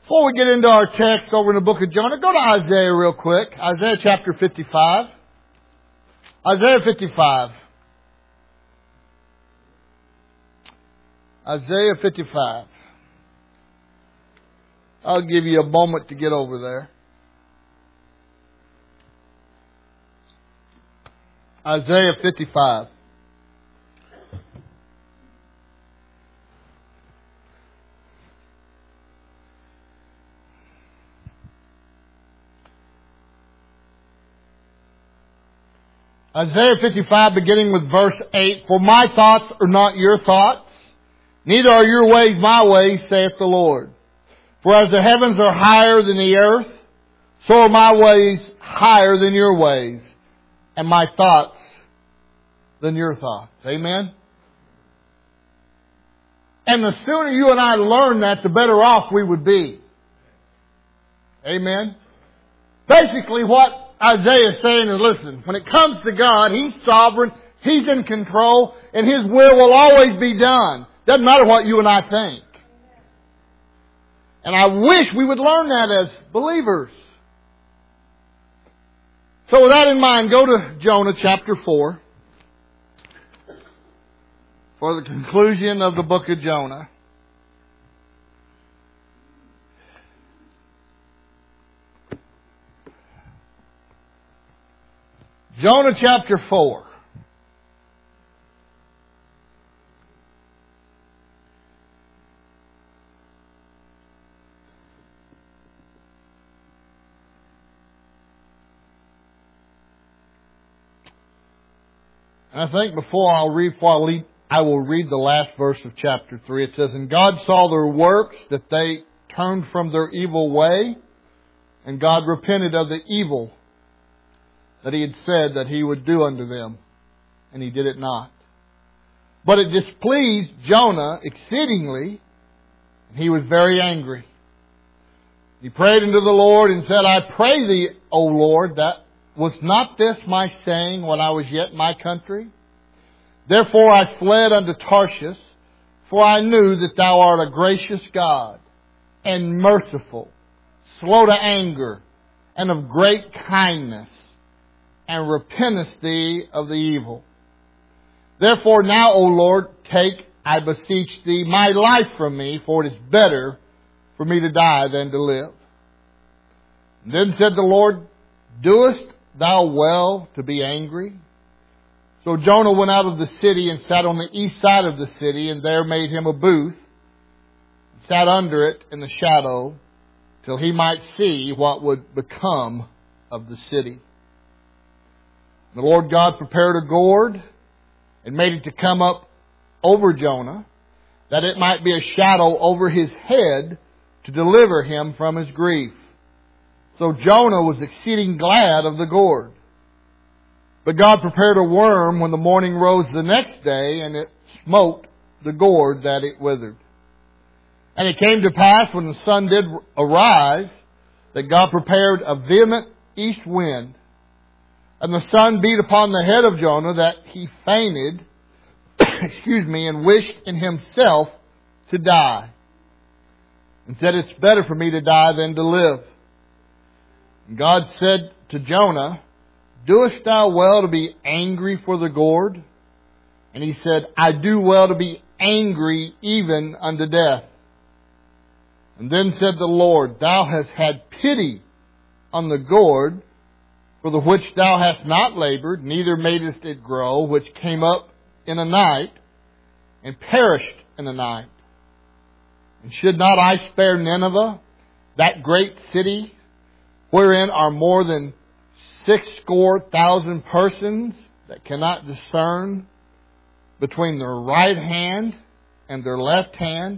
Before we get into our text over in the book of Jonah, go to Isaiah real quick. Isaiah chapter 55. Isaiah 55. Isaiah 55. I'll give you a moment to get over there. Isaiah 55. Isaiah 55, beginning with verse 8. For my thoughts are not your thoughts, neither are your ways my ways, saith the Lord. For as the heavens are higher than the earth, so are my ways higher than your ways, and my thoughts than your thoughts. Amen? And the sooner you and I learn that, the better off we would be. Amen? Basically what Isaiah is saying is, listen, when it comes to God, He's sovereign, He's in control, and His will always be done. Doesn't matter what you and I think. And I wish we would learn that as believers. So with that in mind, go to Jonah chapter 4 for the conclusion of the book of Jonah. Jonah chapter 4. And I think before I will read the last verse of chapter 3. It says, And God saw their works, that they turned from their evil way, and God repented of the evil that He had said that He would do unto them, and He did it not. But it displeased Jonah exceedingly, and he was very angry. He prayed unto the Lord and said, I pray thee, O Lord, that was not this my saying when I was yet in my country? Therefore I fled unto Tarshish, for I knew that Thou art a gracious God, and merciful, slow to anger, and of great kindness, and repentest Thee of the evil. Therefore now, O Lord, take, I beseech Thee, my life from me, for it is better for me to die than to live. And then said the Lord, Doest Thou well to be angry? So Jonah went out of the city and sat on the east side of the city, and there made him a booth, and sat under it in the shadow, till he might see what would become of the city. The Lord God prepared a gourd and made it to come up over Jonah, that it might be a shadow over his head to deliver him from his grief. So Jonah was exceeding glad of the gourd. But God prepared a worm when the morning rose the next day, and it smote the gourd that it withered. And it came to pass when the sun did arise, that God prepared a vehement east wind, and the sun beat upon the head of Jonah, that he fainted, and wished in himself to die. And said, It's better for me to die than to live. And God said to Jonah, Doest thou well to be angry for the gourd? And he said, I do well to be angry even unto death. And then said the Lord, Thou hast had pity on the gourd, for the which thou hast not labored, neither madest it grow, which came up in a night, and perished in a night. And should not I spare Nineveh, that great city, wherein are more than 60,000 persons that cannot discern between their right hand and their left hand,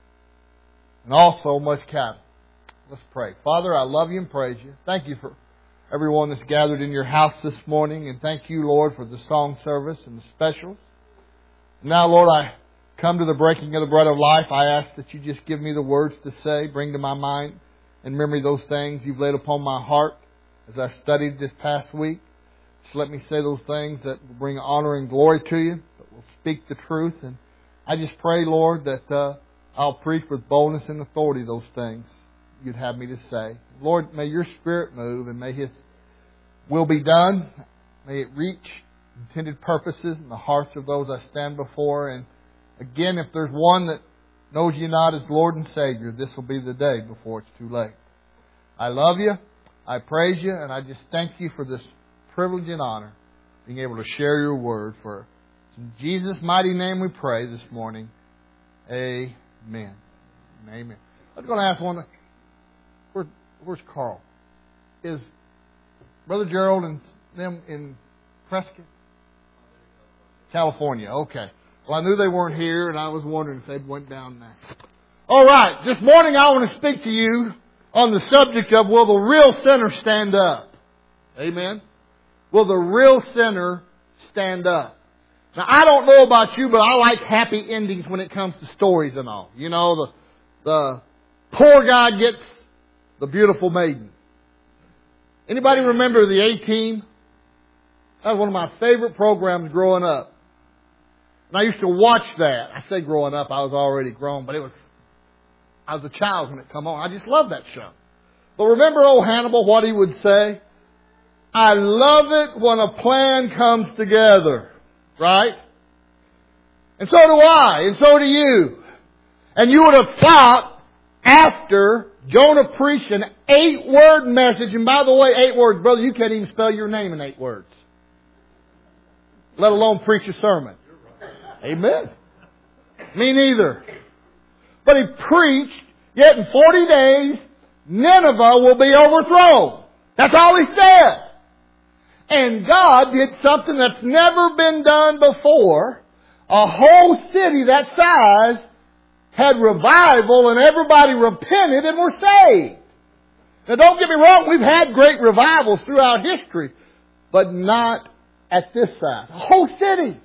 and also much cattle? Let's pray. Father, I love You and praise You. Thank You for everyone that's gathered in Your house this morning, and thank You, Lord, for the song service and the specials. Now, Lord, I come to the breaking of the bread of life. I ask that You just give me the words to say, bring to my mind and memory those things You've laid upon my heart as I've studied this past week. Just let me say those things that will bring honor and glory to You, that will speak the truth. And I just pray, Lord, that I'll preach with boldness and authority those things. You'd have me to say. Lord, may Your Spirit move and may His will be done. May it reach intended purposes in the hearts of those I stand before. And again, if there's one that knows You not as Lord and Savior, this will be the day before it's too late. I love You. I praise You. And I just thank You for this privilege and honor, being able to share Your word. For in Jesus' mighty name we pray this morning. Amen. Amen. I was going to ask one. Where's Carl? Is Brother Gerald and them in Prescott? California. Okay. Well, I knew they weren't here, and I was wondering if they went down there. All right. This morning I want to speak to you on the subject of, will the real sinner stand up? Amen. Will the real sinner stand up? Now, I don't know about you, but I like happy endings when it comes to stories and all. You know, the poor guy gets the beautiful maiden. Anybody remember the A-Team? That was one of my favorite programs growing up. And I used to watch that. I say growing up, I was already grown, but I was a child when it come on. I just loved that show. But remember old Hannibal, what he would say? I love it when a plan comes together. Right? And so do I, and so do you. And you would have thought, after Jonah preached an 8-word message, and by the way, 8 words, brother, you can't even spell your name in 8 words. Let alone preach a sermon. Amen. Me neither. But he preached, yet in 40 days, Nineveh will be overthrown. That's all he said. And God did something that's never been done before. A whole city that size had revival and everybody repented and were saved. Now don't get me wrong, we've had great revivals throughout history, but not at this size. A whole city.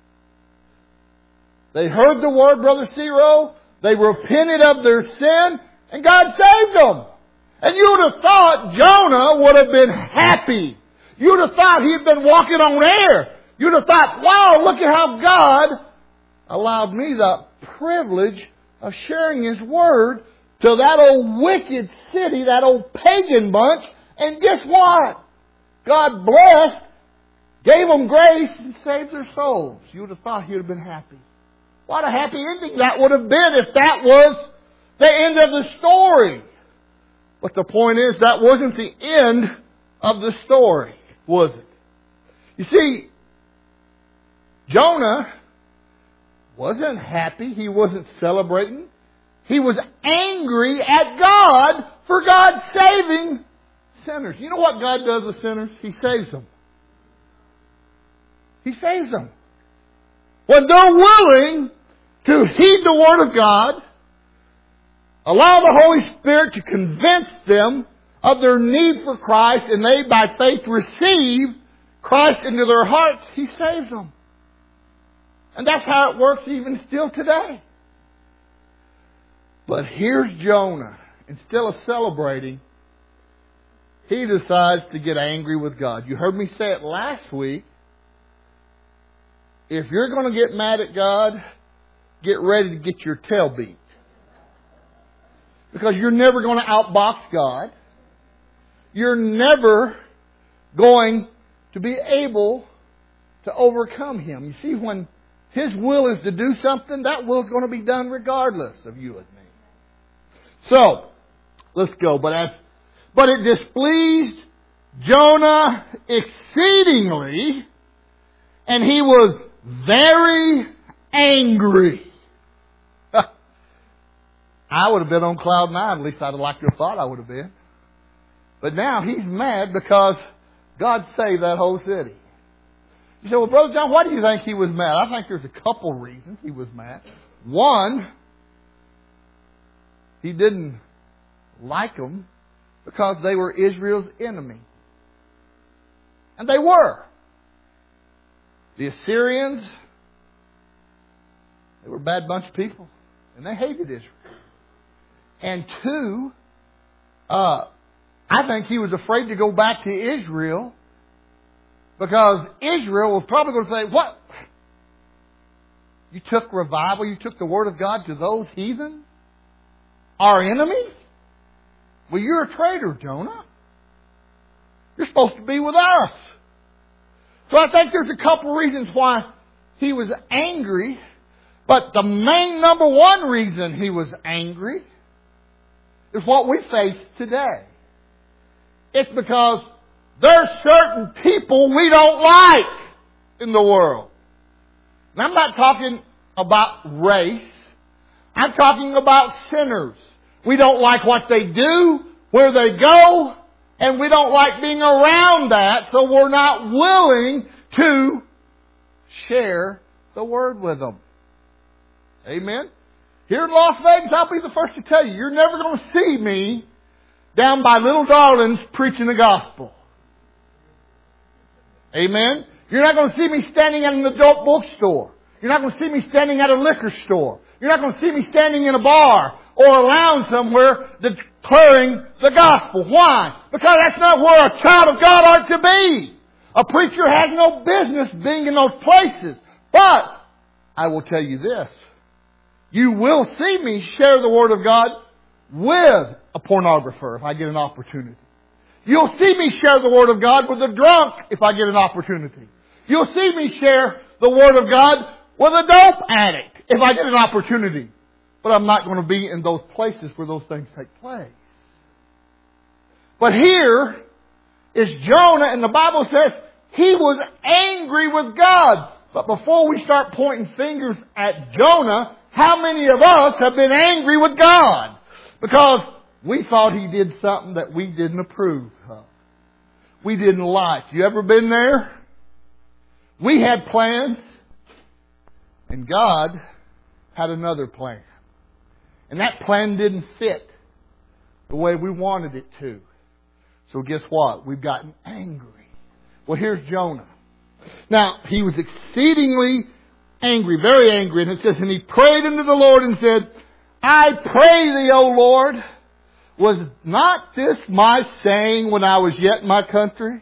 They heard the word, Brother Ciro. They repented of their sin, and God saved them. And you would have thought Jonah would have been happy. You'd have thought he'd been walking on air. You'd have thought, wow, look at how God allowed me the privilege of sharing His Word to that old wicked city, that old pagan bunch. And guess what? God blessed, gave them grace, and saved their souls. You would have thought he would have been happy. What a happy ending that would have been if that was the end of the story. But the point is, that wasn't the end of the story, was it? You see, Jonah wasn't happy. He wasn't celebrating. He was angry at God for God saving sinners. You know what God does with sinners? He saves them. He saves them. When they're willing to heed the Word of God, allow the Holy Spirit to convince them of their need for Christ, and they by faith receive Christ into their hearts, He saves them. And that's how it works even still today. But here's Jonah. Instead of celebrating, he decides to get angry with God. You heard me say it last week. If you're going to get mad at God, get ready to get your tail beat. Because you're never going to outbox God. You're never going to be able to overcome Him. You see, when His will is to do something, that will is going to be done regardless of you and me. So, let's go. But it displeased Jonah exceedingly, and he was very angry. I would have been on cloud 9. At least I'd have liked to have thought I would have been. But now he's mad because God saved that whole city. You say, well, Brother John, why do you think he was mad? I think there's a couple reasons he was mad. One, he didn't like them because they were Israel's enemy. And they were. The Assyrians, they were a bad bunch of people. And they hated Israel. And two, I think he was afraid to go back to Israel because Israel was probably going to say, what? You took revival, you took the Word of God to those heathen? Our enemies? Well, you're a traitor, Jonah. You're supposed to be with us. So I think there's a couple reasons why he was angry. But the main number one reason he was angry is what we face today. It's because there's certain people we don't like in the world. And I'm not talking about race. I'm talking about sinners. We don't like what they do, where they go, and we don't like being around that, so we're not willing to share the Word with them. Amen? Here in Las Vegas, I'll be the first to tell you, you're never going to see me down by Little Darlings preaching the gospel. Amen? You're not going to see me standing in an adult bookstore. You're not going to see me standing at a liquor store. You're not going to see me standing in a bar or a lounge somewhere declaring the gospel. Why? Because that's not where a child of God ought to be. A preacher has no business being in those places. But I will tell you this. You will see me share the Word of God with a pornographer if I get an opportunity. You'll see me share the Word of God with a drunk if I get an opportunity. You'll see me share the Word of God with a dope addict if I get an opportunity. But I'm not going to be in those places where those things take place. But here is Jonah, and the Bible says he was angry with God. But before we start pointing fingers at Jonah, how many of us have been angry with God? Because we thought He did something that we didn't approve of. We didn't like. You ever been there? We had plans, and God had another plan. And that plan didn't fit the way we wanted it to. So guess what? We've gotten angry. Well, here's Jonah. Now, he was exceedingly angry, very angry. And it says, and he prayed unto the Lord and said, I pray thee, O Lord, was not this my saying when I was yet in my country?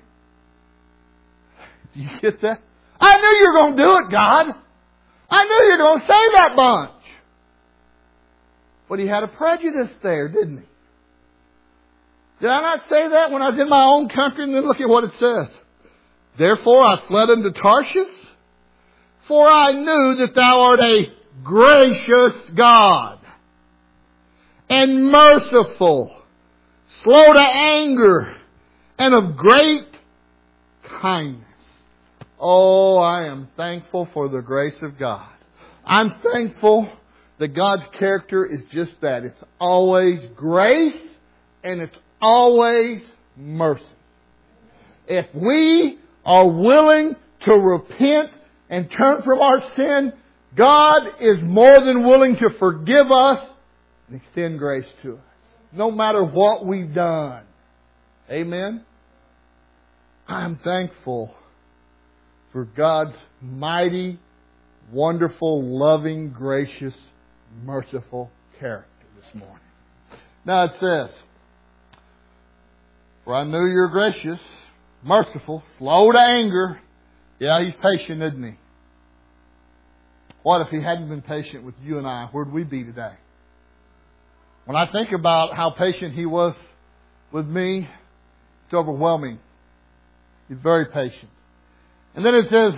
Do you get that? I knew you were going to do it, God. I knew you were going to say that bunch. But he had a prejudice there, didn't he? Did I not say that when I was in my own country? And then look at what it says. Therefore I fled unto Tarshish, for I knew that thou art a gracious God, and merciful, slow to anger, and of great kindness. Oh, I am thankful for the grace of God. I'm thankful that God's character is just that. It's always grace, and it's always mercy. If we are willing to repent and turn from our sin, God is more than willing to forgive us and extend grace to us, no matter what we've done. Amen? I'm thankful for God's mighty, wonderful, loving, gracious, merciful character this morning. Now it says, for I knew you're gracious, merciful, slow to anger. Yeah, He's patient, isn't He? What if He hadn't been patient with you and I? Where'd we be today? When I think about how patient He was with me, it's overwhelming. He's very patient. And then it says,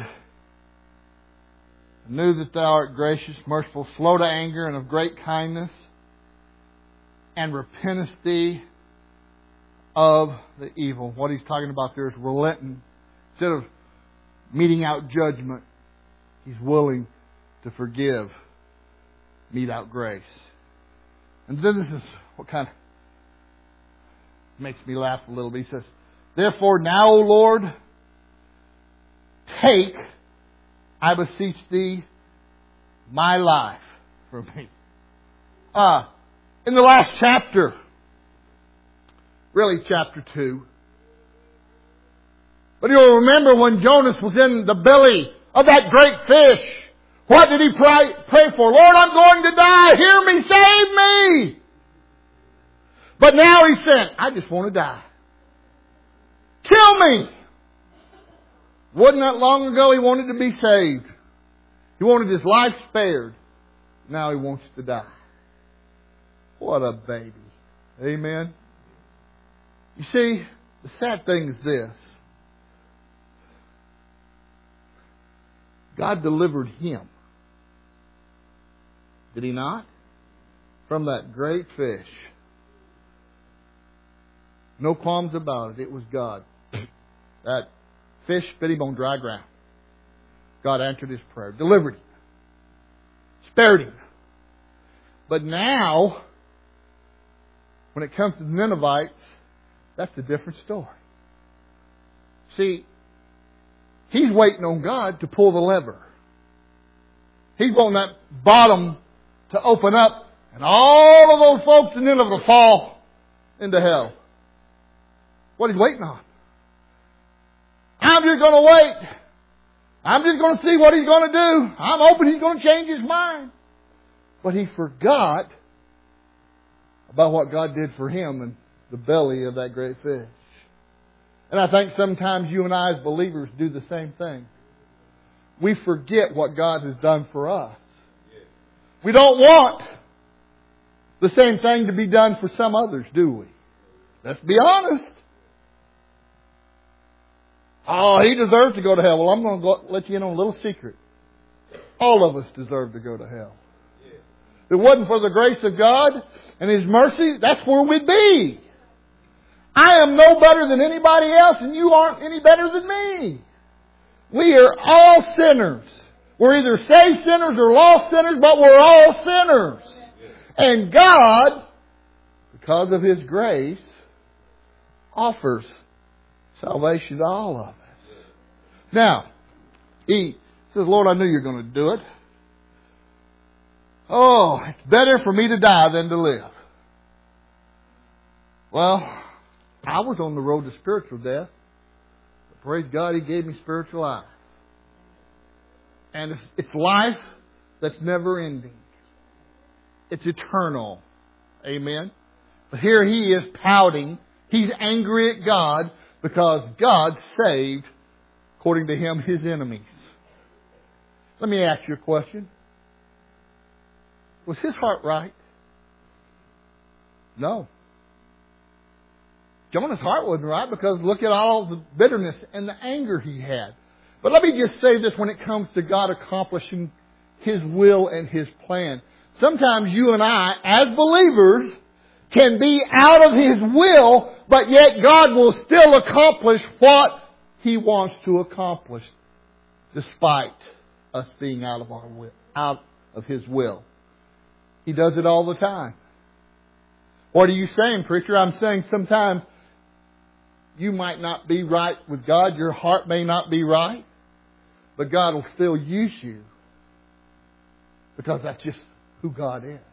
I knew that thou art gracious, merciful, slow to anger, and of great kindness, and repentest thee of the evil. What he's talking about there is relenting. Instead of meting out judgment, he's willing to forgive, mete out grace. And then this is what kind of makes me laugh a little bit. He says, therefore now, O Lord, take, I beseech thee, my life from me. In the last chapter, really chapter 2. But you'll remember when Jonas was in the belly of that great fish, what did he pray for? Lord, I'm going to die. Hear me, save me. But now he said, I just want to die. Kill me. Wasn't that long ago he wanted to be saved. He wanted his life spared. Now he wants to die. What a baby. Amen. You see, the sad thing is this. God delivered him. Did He not? From that great fish. No qualms about it. It was God. That fish spit him on dry ground. God answered his prayer. Delivered him. Spared him. But now, when it comes to the Ninevites, that's a different story. See, he's waiting on God to pull the lever. He's wanting that bottom to open up and all of those folks in Nineveh fall into hell. What he's waiting on. I'm just going to wait. I'm just going to see what he's going to do. I'm hoping he's going to change his mind. But he forgot about what God did for him in the belly of that great fish. And I think sometimes you and I as believers do the same thing. We forget what God has done for us. We don't want the same thing to be done for some others, do we? Let's be honest. Oh, he deserves to go to hell. Well, I'm going to let you in on a little secret. All of us deserve to go to hell. If it wasn't for the grace of God and His mercy, that's where we'd be. I am no better than anybody else, and you aren't any better than me. We are all sinners. We're either saved sinners or lost sinners, but we're all sinners. And God, because of His grace, offers salvation to all of us. Now, He says, Lord, I knew you were going to do it. Oh, it's better for me to die than to live. Well, I was on the road to spiritual death. But praise God, He gave me spiritual life. And it's life that's never ending. It's eternal. Amen. But here he is pouting. He's angry at God because God saved, according to him, his enemies. Let me ask you a question. Was his heart right? No. Jonah's heart wasn't right because look at all the bitterness and the anger he had. But let me just say this when it comes to God accomplishing His will and His plan. Sometimes you and I, as believers, can be out of His will, but yet God will still accomplish what He wants to accomplish, despite us being out of our will, out of His will. He does it all the time. What are you saying, preacher? I'm saying sometimes you might not be right with God. Your heart may not be right. But God will still use you. Because that's just who God is.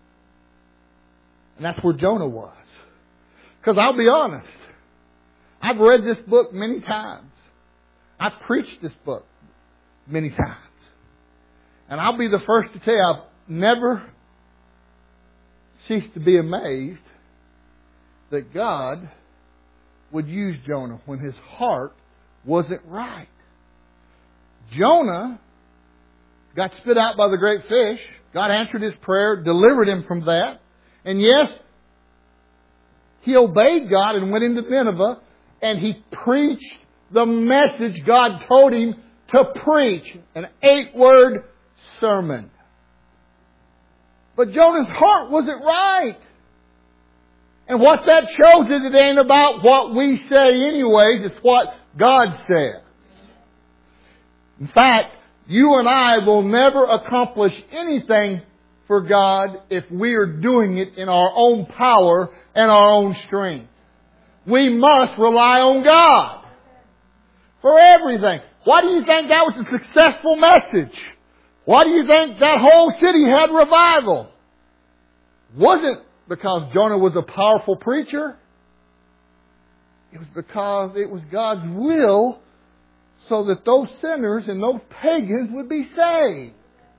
And that's where Jonah was. Because I'll be honest. I've read this book many times. I've preached this book many times. And I'll be the first to tell you, I've never ceased to be amazed that God would use Jonah when his heart wasn't right. Jonah got spit out by the great fish. God answered his prayer, delivered him from that. And yes, he obeyed God and went into Nineveh and he preached the message God told him to preach. An 8-word sermon. But Jonah's heart wasn't right. And what that shows is it ain't about what we say anyways. It's what God says. In fact, you and I will never accomplish anything for God if we are doing it in our own power and our own strength. We must rely on God for everything. Why do you think that was a successful message? Why do you think that whole city had revival? Wasn't because Jonah was a powerful preacher. It was because it was God's will so that those sinners and those pagans would be saved.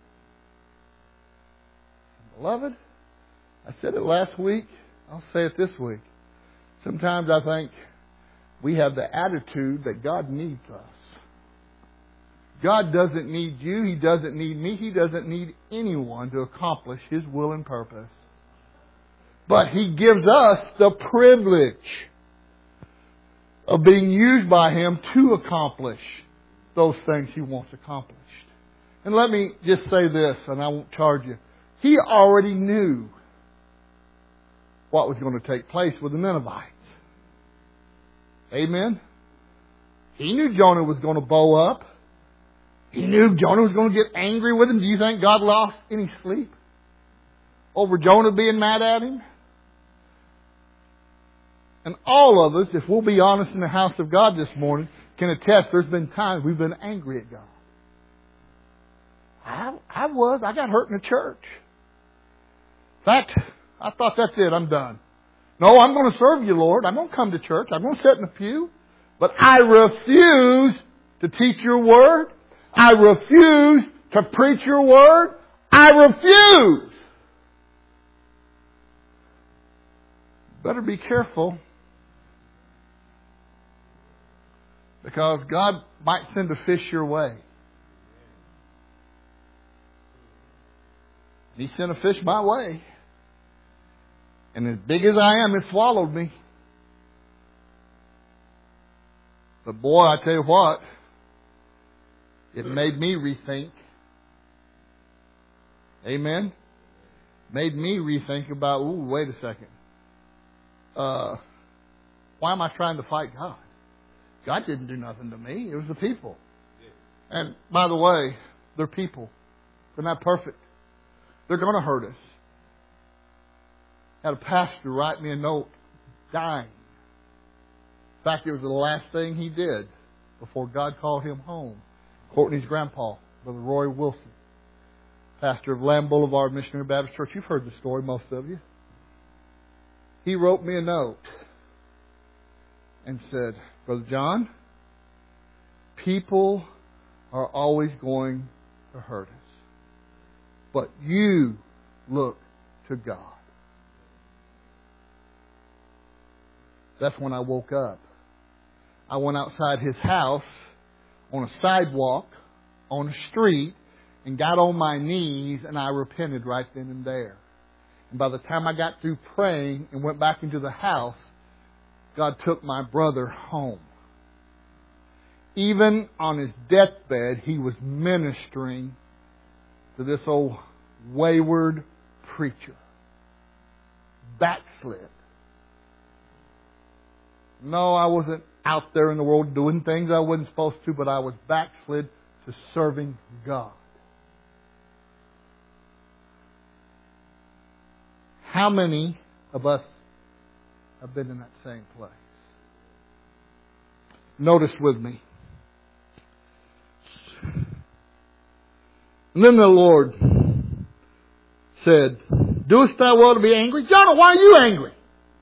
Beloved, I said it last week. I'll say it this week. Sometimes I think we have the attitude that God needs us. God doesn't need you. He doesn't need me. He doesn't need anyone to accomplish His will and purpose. But He gives us the privilege of being used by Him to accomplish those things He wants accomplished. And let me just say this, and I won't charge you. He already knew what was going to take place with the Ninevites. Amen? He knew Jonah was going to bow up. He knew Jonah was going to get angry with him. Do you think God lost any sleep over Jonah being mad at him? And all of us, if we'll be honest in the house of God this morning, can attest there's been times we've been angry at God. I got hurt in the church. In fact, I thought, that's it, I'm done. No, I'm going to serve you, Lord. I'm going to come to church. I'm going to sit in the pew. But I refuse to teach your word. I refuse to preach your word. I refuse. Better be careful. Because God might send a fish your way. He sent a fish my way. And as big as I am, it swallowed me. But boy, I tell you what, it made me rethink. Amen? Made me rethink about, wait a second. Why am I trying to fight God? God didn't do nothing to me. It was the people. And by the way, they're people. They're not perfect. They're going to hurt us. I had a pastor write me a note, dying. In fact, it was the last thing he did before God called him home. Courtney's grandpa, Brother Roy Wilson, pastor of Lamb Boulevard Missionary Baptist Church. You've heard the story, most of you. He wrote me a note and said, Brother John, people are always going to hurt us. But you look to God. That's when I woke up. I went outside his house on a sidewalk, on a street, and got on my knees, and I repented right then and there. And by the time I got through praying and went back into the house, God took my brother home. Even on his deathbed, he was ministering to this old wayward preacher. Backslid. No, I wasn't out there in the world doing things I wasn't supposed to, but I was backslid to serving God. How many of us have been in that same place? Notice with me. And then the Lord said, Doest thou well to be angry? Jonah, why are you angry?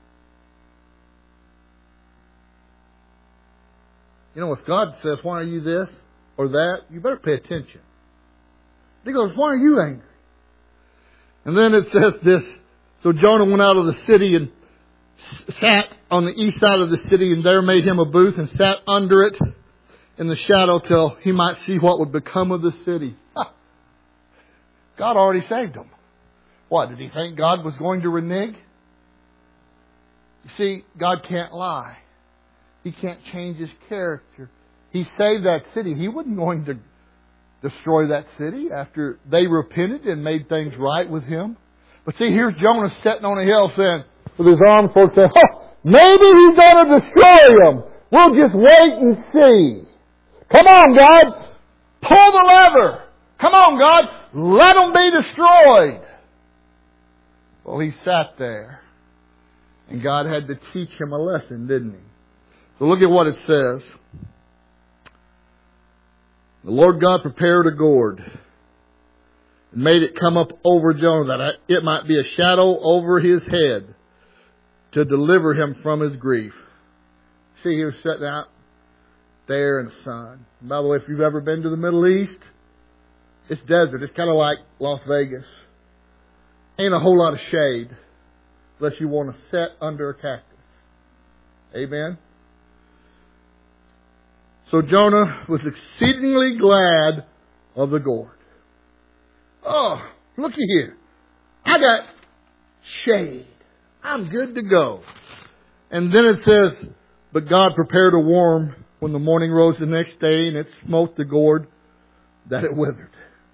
You know, if God says, why are you this or that, you better pay attention. He goes, why are you angry? And then it says this, so Jonah went out of the city and sat on the east side of the city, and there made him a booth and sat under it in the shadow till he might see what would become of the city. God already saved him. What, did he think God was going to renege? You see, God can't lie. He can't change His character. He saved that city. He wasn't going to destroy that city after they repented and made things right with Him. But see, here's Jonah sitting on a hill saying, with his arms forth, saying, maybe He's going to destroy them. We'll just wait and see. Come on, God. Pull the lever. Come on, God. Let them be destroyed. Well, he sat there. And God had to teach him a lesson, didn't He? So look at what it says. The Lord God prepared a gourd and made it come up over Jonah, that it might be a shadow over his head to deliver him from his grief. See, he was sitting out there in the sun. And by the way, if you've ever been to the Middle East, it's desert. It's kind of like Las Vegas. Ain't a whole lot of shade unless you want to sit under a cactus. Amen? So Jonah was exceedingly glad of the gourd. Oh, looky here. I got shade. I'm good to go. And then it says, But God prepared a worm when the morning rose the next day, and it smote the gourd that it withered.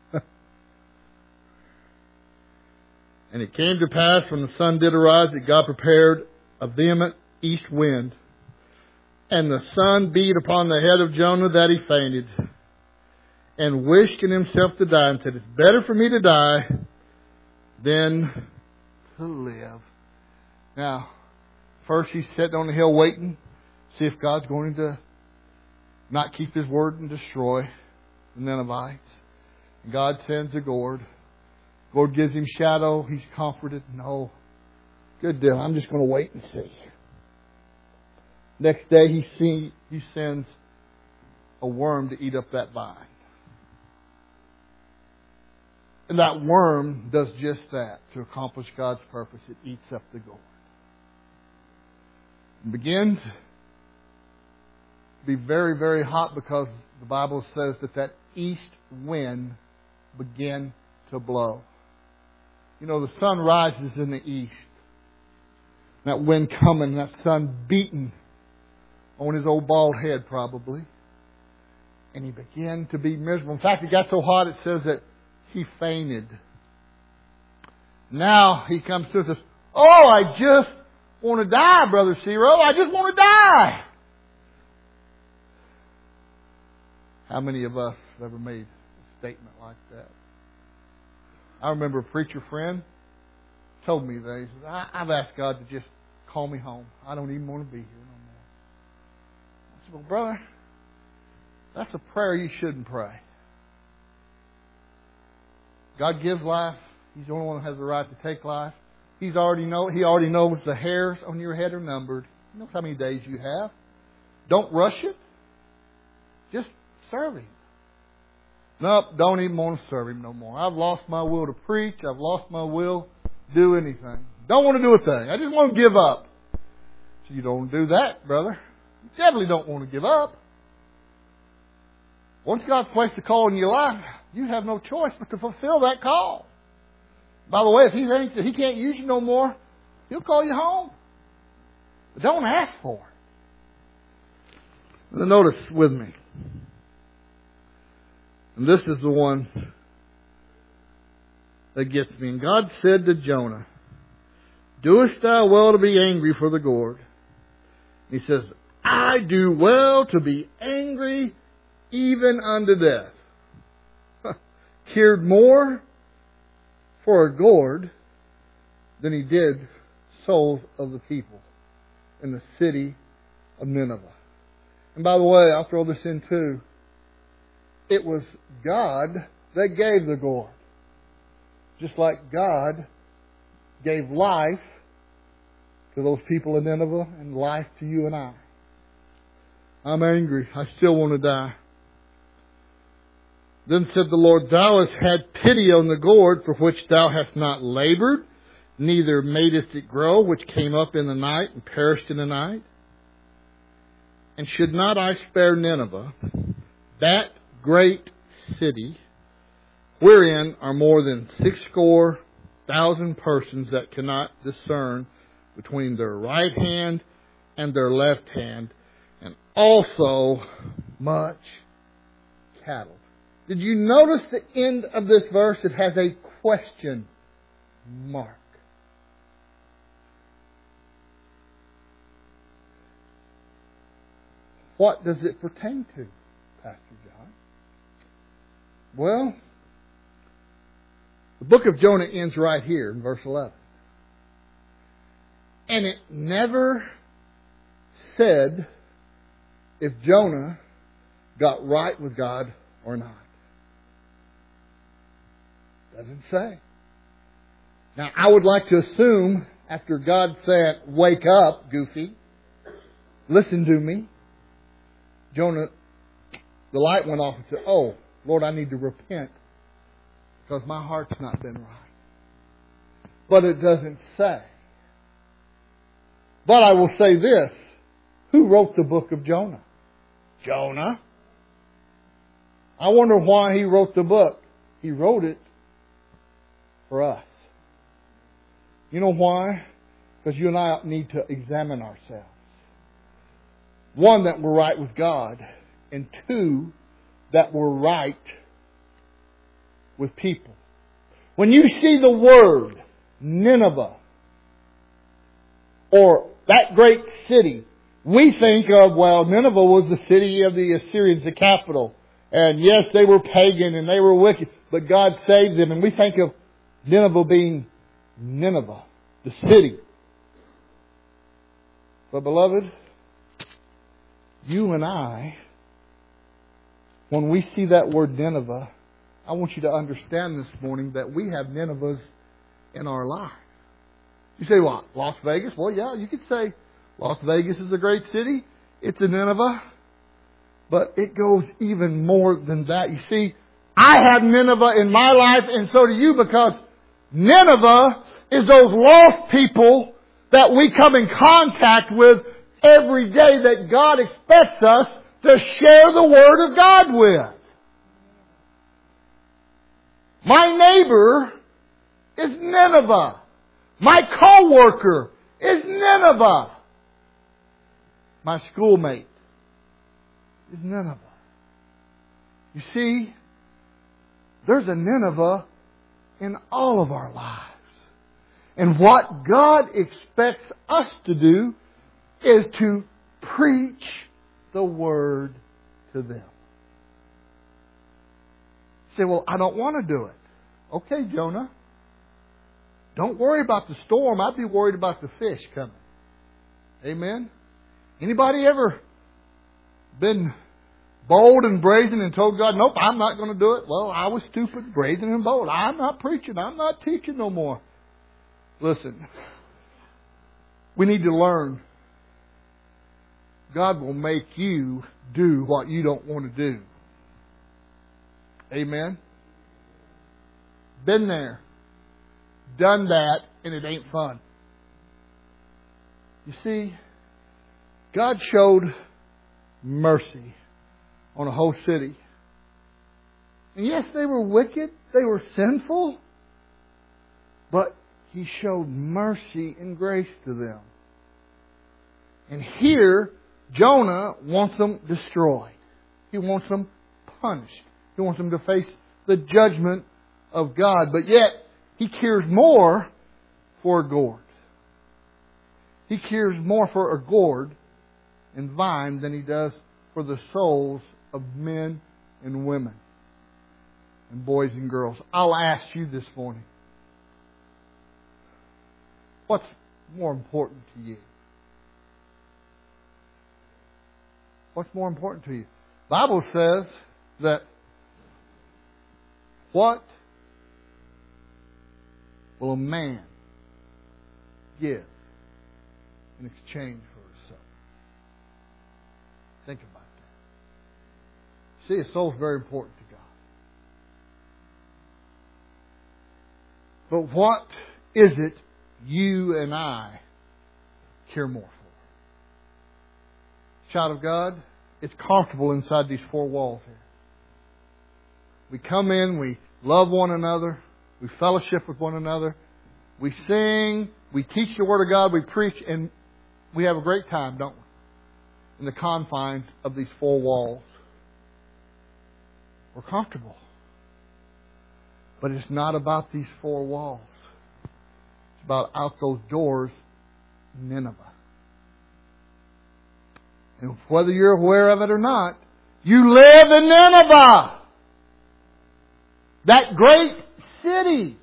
And it came to pass when the sun did arise that God prepared a vehement east wind, and the sun beat upon the head of Jonah that he fainted, and wished in himself to die, and said, "It's better for me to die than to live." Now, first he's sitting on the hill waiting, see if God's going to not keep His word and destroy the Ninevites. God sends the gourd. Lord gives him shadow. He's comforted. No. Good deal. I'm just going to wait and see. Next day he sends a worm to eat up that vine. And that worm does just that to accomplish God's purpose. It eats up the gourd. It begins to be very, very hot because the Bible says that east wind began to blow. You know, the sun rises in the east. That wind coming, that sun beating on his old bald head probably. And he began to be miserable. In fact, it got so hot it says that he fainted. Now he comes to us and says, "Oh, I just want to die, Brother Ciro. I just want to die." How many of us have ever made a statement like that? I remember a preacher friend told me that. He said, "I've asked God to just call me home. I don't even want to be here no more." I said, "Well, brother, that's a prayer you shouldn't pray. God gives life. He's the only one that has the right to take life. He already knows the hairs on your head are numbered. He knows how many days you have. Don't rush it. Just serve Him." Nope, don't even want to serve Him no more. I've lost my will to preach. I've lost my will to do anything. Don't want to do a thing. I just want to give up. So you don't do that, brother. You definitely don't want to give up. Once God's placed a call in your life, you have no choice but to fulfill that call. By the way, if He thinks that He can't use you no more, He'll call you home. But don't ask for it. Now notice with me. And this is the one that gets me. And God said to Jonah, "Doest thou well to be angry for the gourd?" He says, "I do well to be angry even unto death." Cared more for a gourd than he did souls of the people in the city of Nineveh. And by the way, I'll throw this in too. It was God that gave the gourd. Just like God gave life to those people in Nineveh and life to you and I. I'm angry. I still want to die. Then said the Lord, "Thou hast had pity on the gourd for which thou hast not labored, neither madest it grow, which came up in the night and perished in the night. And should not I spare Nineveh, that great city, wherein are more than 60,000 persons that cannot discern between their right hand and their left hand, and also much cattle." Did you notice the end of this verse? It has a question mark. What does it pertain to, Pastor John? Well, the book of Jonah ends right here in verse 11. And it never said if Jonah got right with God or not. Doesn't say. Now, I would like to assume after God said, "Wake up, goofy. Listen to me." Jonah, the light went off and said, "Oh, Lord, I need to repent because my heart's not been right." But it doesn't say. But I will say this. Who wrote the book of Jonah? Jonah. I wonder why he wrote the book. He wrote it for us. You know why? Because you and I need to examine ourselves. one, that were right with God, and two, that were right with people. When you see the word Nineveh, or that great city, we think of, well, Nineveh was the city of the Assyrians, the capital. And yes, they were pagan and they were wicked, but God saved them. And we think of Nineveh being Nineveh, the city. But beloved, you and I, when we see that word Nineveh, I want you to understand this morning that we have Ninevehs in our lives. You say, what? Las Vegas? Well, yeah, you could say Las Vegas is a great city. It's a Nineveh. But it goes even more than that. You see, I have Nineveh in my life, and so do you, because Nineveh is those lost people that we come in contact with every day that God expects us to share the Word of God with. My neighbor is Nineveh. My co-worker is Nineveh. My schoolmate is Nineveh. You see, there's a Nineveh in all of our lives. And what God expects us to do is to preach the Word to them. You say, well, I don't want to do it. Okay, Jonah. Don't worry about the storm. I'd be worried about the fish coming. Amen? Anybody ever been bold and brazen and told God, nope, I'm not going to do it? Well, I was stupid, brazen, and bold. I'm not preaching. I'm not teaching no more. Listen, we need to learn. God will make you do what you don't want to do. Amen? Been there. Done that, and it ain't fun. You see, God showed mercy on a whole city. And yes, they were wicked. They were sinful. But He showed mercy and grace to them. And here, Jonah wants them destroyed. He wants them punished. He wants them to face the judgment of God. But yet, He cares more for a gourd. He cares more for a gourd and vine than He does for the souls of men and women and boys and girls. I'll ask you this morning, what's more important to you? What's more important to you? The Bible says that what will a man give in exchange for his soul? Think about that. See, a soul is very important to God. But what is it you and I care more for? Child of God, it's comfortable inside these four walls here. We come in, we love one another, we fellowship with one another, we sing, we teach the Word of God, we preach, and we have a great time, don't we? In the confines of these four walls. We're comfortable. But it's not about these four walls. It's about out those doors, Nineveh. And whether you're aware of it or not, you live in Nineveh. That great city.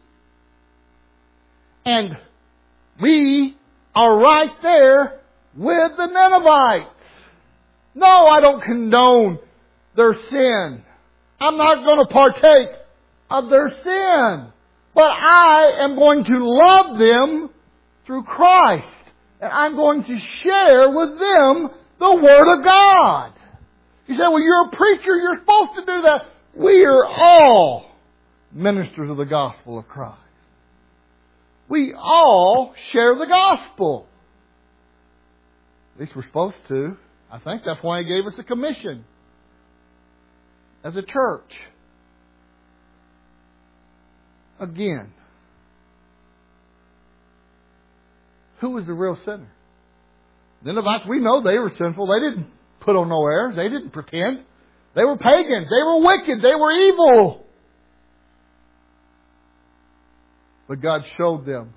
And we are right there with the Ninevites. No, I don't condone their sin. I'm not going to partake of their sin. But I am going to love them through Christ. And I'm going to share with them the Word of God. You say, well, you're a preacher. You're supposed to do that. We are all ministers of the gospel of Christ. We all share the gospel. At least we're supposed to. I think that's why He gave us a commission as a church. Again, who was the real sinner? The Ninevites, we know they were sinful. They didn't put on no airs. They didn't pretend. They were pagans. They were wicked. They were evil. But God showed them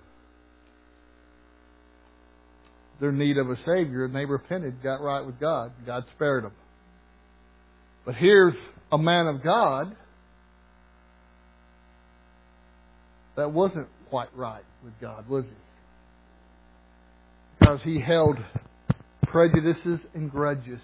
their need of a Savior, and they repented, got right with God. God spared them. But here's a man of God that wasn't quite right with God, was he? Because he held prejudices and grudges.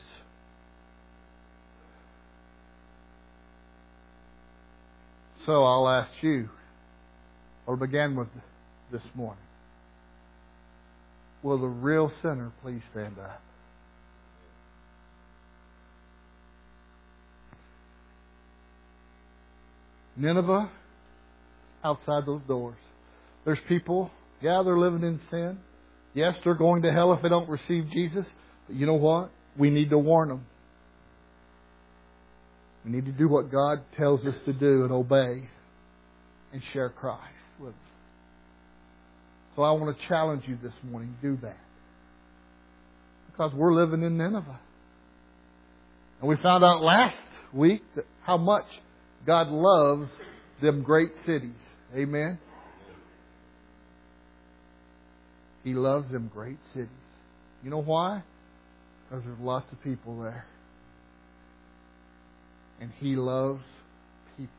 So I'll ask you, or begin with this morning, will the real sinner please stand up? Nineveh, outside those doors, there's people, yeah, they're living in sin. Yes, they're going to hell if they don't receive Jesus. But you know what? We need to warn them. We need to do what God tells us to do and obey and share Christ with them. So I want to challenge you this morning, do that. Because we're living in Nineveh. And we found out last week that how much God loves them great cities. Amen? He loves them great cities. You know why? Because there's lots of people there. And He loves people.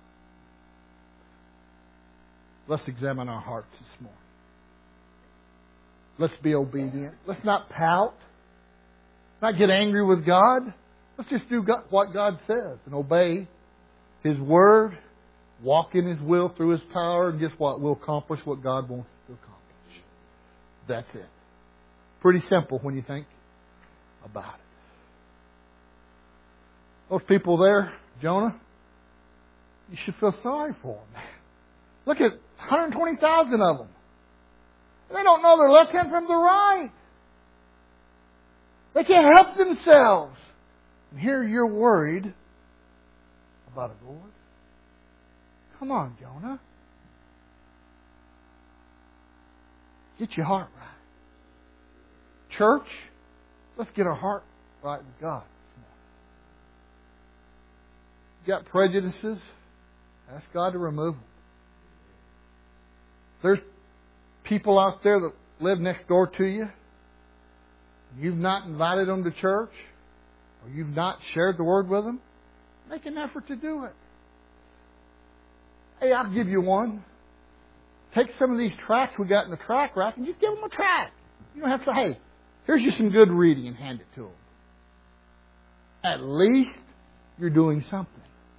Let's examine our hearts this morning. Let's be obedient. Let's not pout. Not get angry with God. Let's just do what God says and obey His Word, walk in His will through His power, and guess what? We'll accomplish what God wants to accomplish. That's it. Pretty simple when you think about it. Those people there, Jonah, you should feel sorry for them. Look at 120,000 of them. They don't know their left hand from the right. They can't help themselves. And here you're worried about a Lord. Come on, Jonah. Get your heart right. Church, let's get our heart right with God. You got prejudices? Ask God to remove them. There's people out there that live next door to you. You've not invited them to church, or you've not shared the Word with them. Make an effort to do it. Hey, I'll give you one. Take some of these tracts we got in the tract rack and just give them a tract. You don't have to say, hey, here's just some good reading, and hand it to them. At least you're doing something.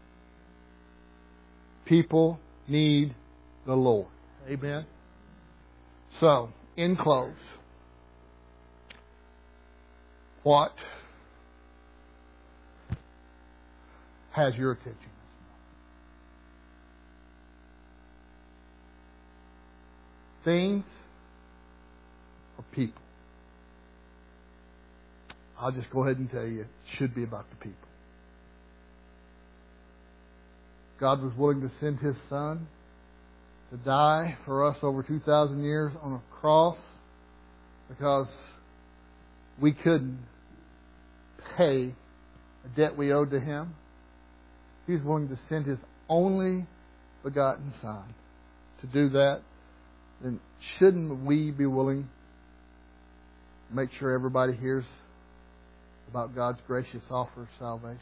People need the Lord. Amen? So, in close, what has your attention this morning? Things or people? I'll just go ahead and tell you, it should be about the people. God was willing to send His Son to die for us over 2,000 years on a cross because we couldn't pay a debt we owed to Him. He's willing to send His only begotten Son to do that. Then shouldn't we be willing to make sure everybody hears about God's gracious offer of salvation?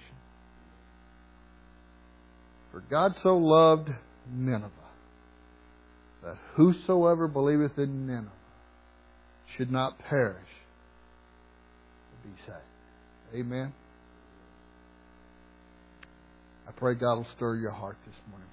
For God so loved Nineveh, that whosoever believeth in Nineveh should not perish, but be saved. Amen. I pray God will stir your heart this morning.